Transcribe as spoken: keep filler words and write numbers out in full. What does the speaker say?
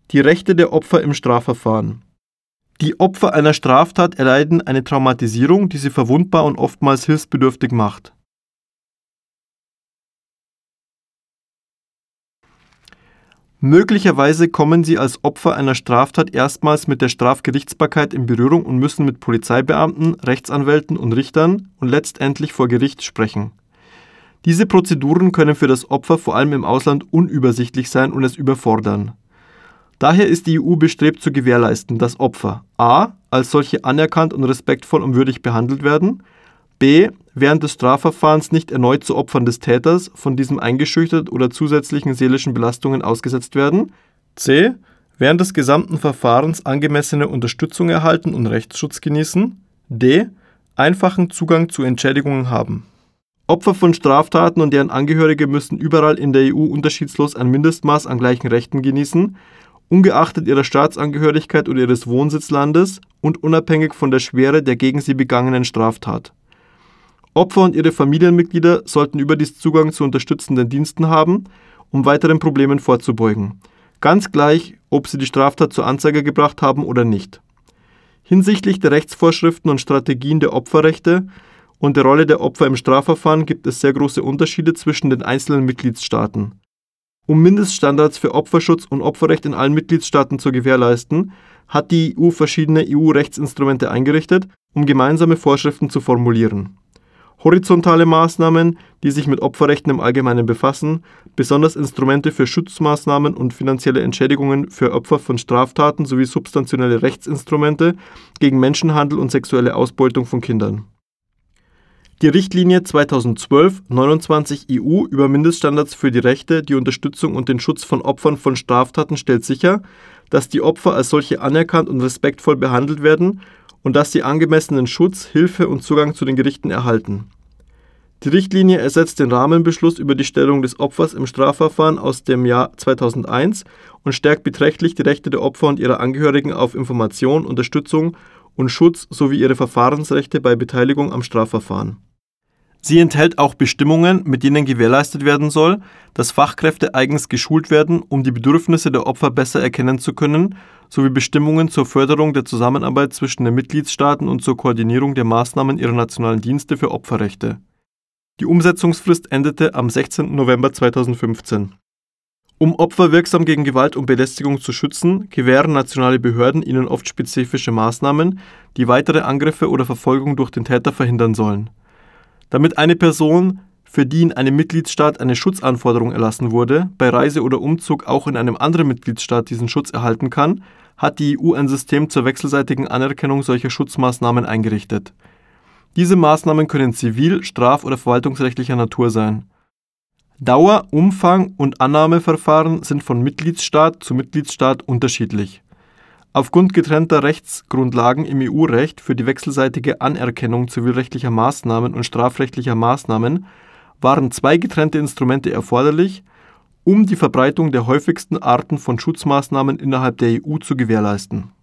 Die Rechte der Opfer im Strafverfahren. Die Opfer einer Straftat erleiden eine Traumatisierung, die sie verwundbar und oftmals hilfsbedürftig macht. Möglicherweise kommen sie als Opfer einer Straftat erstmals mit der Strafgerichtsbarkeit in Berührung und müssen mit Polizeibeamten, Rechtsanwälten und Richtern und letztendlich vor Gericht sprechen. Diese Prozeduren können für das Opfer vor allem im Ausland unübersichtlich sein und es überfordern. Daher ist die E U bestrebt zu gewährleisten, dass Opfer a. als solche anerkannt und respektvoll und würdig behandelt werden, b. während des Strafverfahrens nicht erneut zu Opfern des Täters, von diesem eingeschüchtert oder zusätzlichen seelischen Belastungen ausgesetzt werden, c. während des gesamten Verfahrens angemessene Unterstützung erhalten und Rechtsschutz genießen, d. einfachen Zugang zu Entschädigungen haben. Opfer von Straftaten und deren Angehörige müssen überall in der E U unterschiedslos ein Mindestmaß an gleichen Rechten genießen, ungeachtet ihrer Staatsangehörigkeit oder ihres Wohnsitzlandes und unabhängig von der Schwere der gegen sie begangenen Straftat. Opfer und ihre Familienmitglieder sollten überdies Zugang zu unterstützenden Diensten haben, um weiteren Problemen vorzubeugen, ganz gleich, ob sie die Straftat zur Anzeige gebracht haben oder nicht. Hinsichtlich der Rechtsvorschriften und Strategien der Opferrechte und der Rolle der Opfer im Strafverfahren gibt es sehr große Unterschiede zwischen den einzelnen Mitgliedstaaten. Um Mindeststandards für Opferschutz und Opferrecht in allen Mitgliedstaaten zu gewährleisten, hat die E U verschiedene E U-Rechtsinstrumente eingerichtet, um gemeinsame Vorschriften zu formulieren. Horizontale Maßnahmen, die sich mit Opferrechten im Allgemeinen befassen, besonders Instrumente für Schutzmaßnahmen und finanzielle Entschädigungen für Opfer von Straftaten sowie substanzielle Rechtsinstrumente gegen Menschenhandel und sexuelle Ausbeutung von Kindern. Die Richtlinie zweitausendzwölf neunundzwanzig E U über Mindeststandards für die Rechte, die Unterstützung und den Schutz von Opfern von Straftaten stellt sicher, dass die Opfer als solche anerkannt und respektvoll behandelt werden und dass sie angemessenen Schutz, Hilfe und Zugang zu den Gerichten erhalten. Die Richtlinie ersetzt den Rahmenbeschluss über die Stellung des Opfers im Strafverfahren aus dem Jahr zweitausendeins und stärkt beträchtlich die Rechte der Opfer und ihrer Angehörigen auf Information, Unterstützung und Schutz sowie ihre Verfahrensrechte bei Beteiligung am Strafverfahren. Sie enthält auch Bestimmungen, mit denen gewährleistet werden soll, dass Fachkräfte eigens geschult werden, um die Bedürfnisse der Opfer besser erkennen zu können, sowie Bestimmungen zur Förderung der Zusammenarbeit zwischen den Mitgliedstaaten und zur Koordinierung der Maßnahmen ihrer nationalen Dienste für Opferrechte. Die Umsetzungsfrist endete am sechzehnten November zweitausendfünfzehn. Um Opfer wirksam gegen Gewalt und Belästigung zu schützen, gewähren nationale Behörden ihnen oft spezifische Maßnahmen, die weitere Angriffe oder Verfolgung durch den Täter verhindern sollen. Damit eine Person, für die in einem Mitgliedstaat eine Schutzanforderung erlassen wurde, bei Reise oder Umzug auch in einem anderen Mitgliedstaat diesen Schutz erhalten kann, hat die E U ein System zur wechselseitigen Anerkennung solcher Schutzmaßnahmen eingerichtet. Diese Maßnahmen können zivil-, straf- oder verwaltungsrechtlicher Natur sein. Dauer, Umfang und Annahmeverfahren sind von Mitgliedstaat zu Mitgliedstaat unterschiedlich. Aufgrund getrennter Rechtsgrundlagen im E U-Recht für die wechselseitige Anerkennung zivilrechtlicher Maßnahmen und strafrechtlicher Maßnahmen waren zwei getrennte Instrumente erforderlich, um die Verbreitung der häufigsten Arten von Schutzmaßnahmen innerhalb der E U zu gewährleisten.